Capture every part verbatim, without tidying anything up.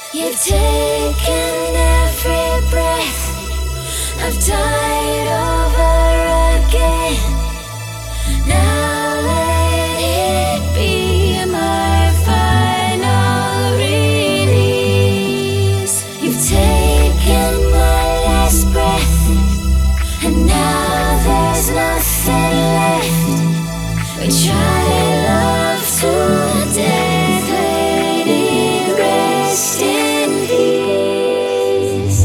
You've taken every breath. I've died over again. Now let it be my final release. You've taken my last breath, and now there's nothing left. We try love to death, let it rest in peace.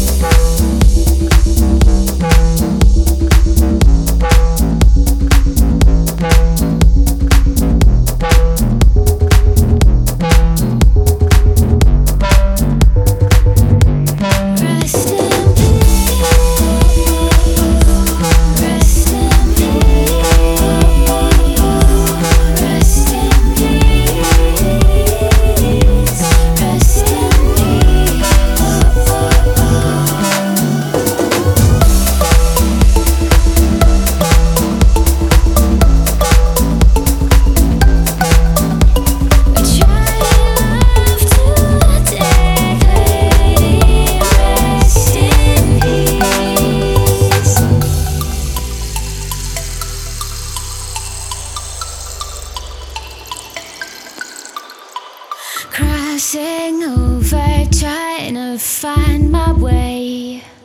Rest in peace. Rest in peace. Rest in peace. Rest in We try love to death, let it rest in peace. Crossing over, trying to find my way.